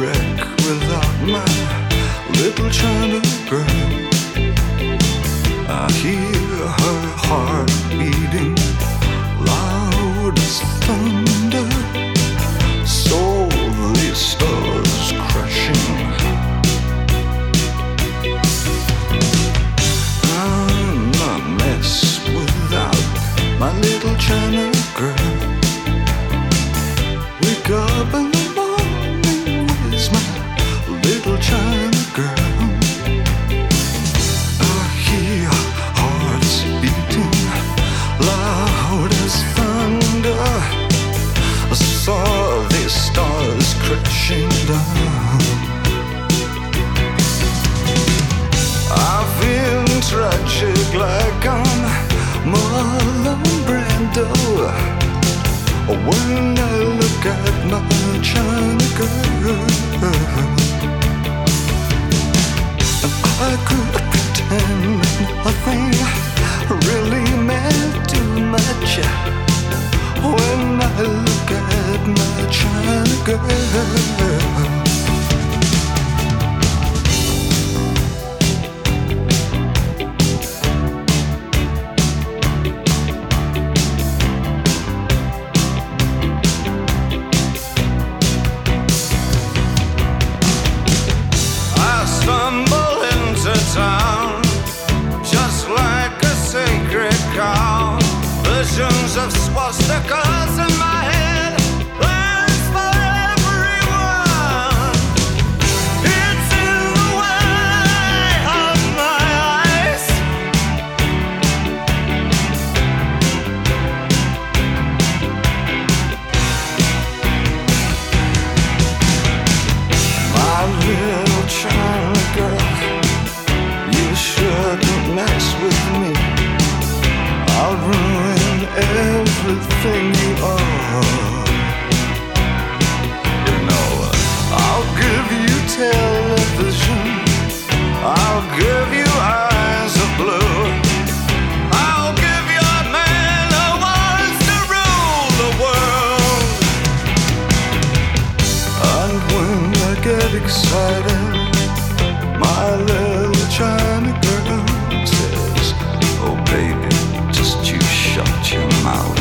wreck without my little China girl. I hear her heart beating loud as thunder, softly stars crashing. I'm a mess without my little China girl. Wake up in the morning, where's my little China girl? I hear hearts beating loud as thunder, I saw these stars crashing down. I feel tragic like I'm Marlon Brando when I look at my China girl. And I could pretend nothing really meant too much when I look at my China girl. Town, just like a sacred cow. Visions of swastikas in my head, plans for everyone. It's in the way of my eyes. My little China girl, you shouldn't mess with me. I'll ruin everything you are. You know, I'll give you television, I'll give you eyes of blue, I'll give you a man who wants to rule the world. And when I get excited, my little China girl says, oh baby, just you shut your mouth.